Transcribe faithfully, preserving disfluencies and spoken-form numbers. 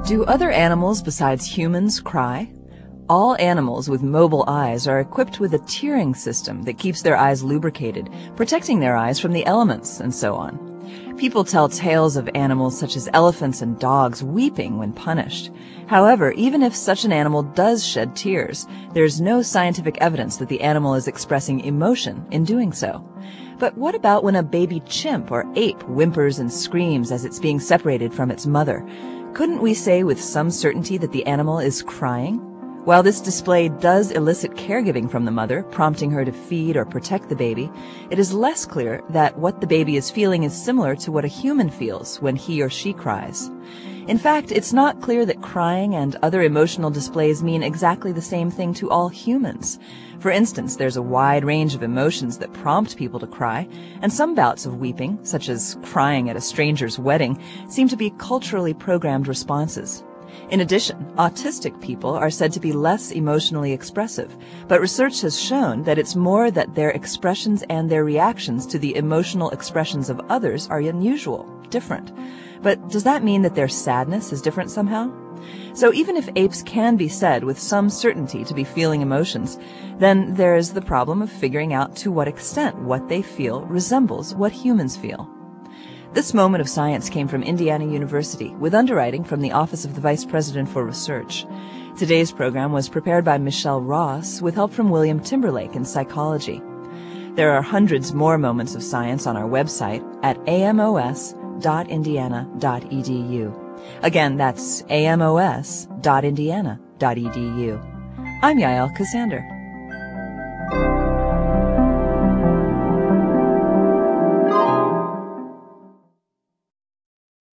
Do other animals besides humans cry? All animals with mobile eyes are equipped with a tearing system that keeps their eyes lubricated, protecting their eyes from the elements, and so on. People tell tales of animals such as elephants and dogs weeping when punished. However, even if such an animal does shed tears, there is no scientific evidence that the animal is expressing emotion in doing so. But what about when a baby chimp or ape whimpers and screams as it's being separated from its mother? Couldn't we say with some certainty that the animal is crying? While this display does elicit caregiving from the mother, prompting her to feed or protect the baby, it is less clear that what the baby is feeling is similar to what a human feels when he or she cries. In fact, it's not clear that crying and other emotional displays mean exactly the same thing to all humans. For instance, there's a wide range of emotions that prompt people to cry, and some bouts of weeping, such as crying at a stranger's wedding, seem to be culturally programmed responses. In addition, autistic people are said to be less emotionally expressive, but research has shown that it's more that their expressions and their reactions to the emotional expressions of others are unusual, different. But does that mean that their sadness is different somehow? So even if apes can be said with some certainty to be feeling emotions, then there is the problem of figuring out to what extent what they feel resembles what humans feel. This moment of science came from Indiana University, with underwriting from the Office of the Vice President for Research. Today's program was prepared by Michelle Ross, with help from William Timberlake in psychology. There are hundreds more moments of science on our website at a m o s dot indiana dot e d u. Again, that's a m o s dot indiana dot e d u. I'm Yael Casander.